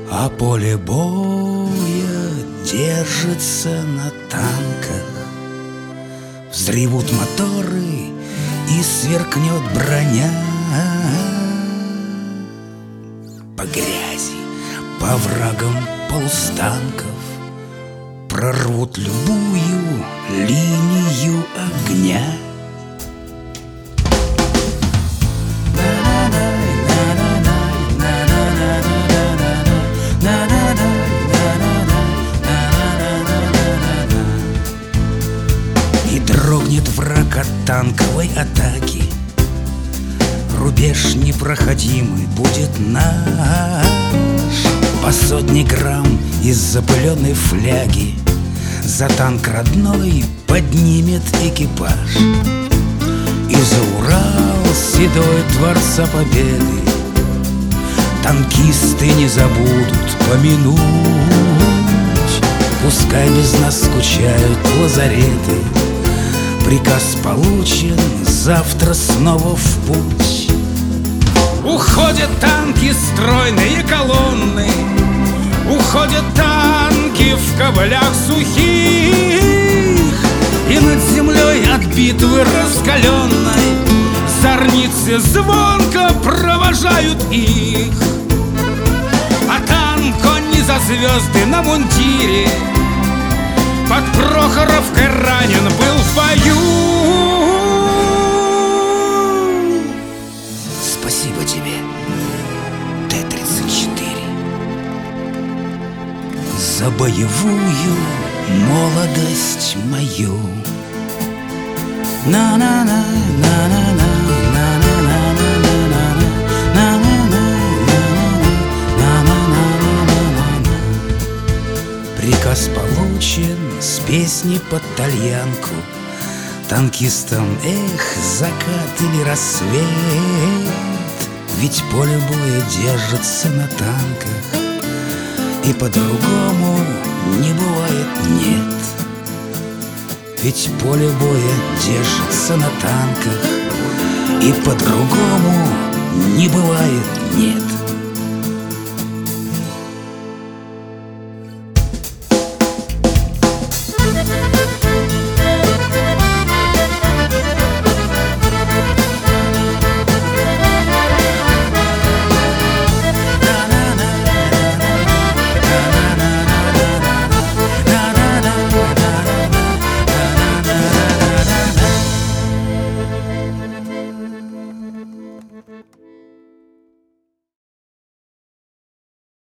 А поле боя держится на танках. Взревут моторы и сверкнет броня. По грязи, по врагам полустанков прорвут любую линию огня. И дрогнет враг от танковой атаки. Рубеж непроходимый будет наш. По 100 грамм из запыленной фляги за танк родной поднимет экипаж. И за Урал седой Творца Победы танкисты не забудут помянуть. Пускай без нас скучают лазареты. Приказ получен, завтра снова в путь. Уходят танки, стройные колонны. Уходят танки в ковылях сухих. И над землей от битвы раскаленной зорницы звонко провожают их. А танк, он не за звезды на мундире, под Прохоровкой ранен был в бою. Спасибо тебе, Т-34, за боевую молодость мою. На-на-на, на-на-на, на-на-на, на-на-на, на-на-на. Приказ получен с песни под тальянку. Танкистам, закат или рассвет. Ведь поле боя держится на танках, и по-другому не бывает, нет. Ведь поле боя держится на танках, и по-другому не бывает, нет.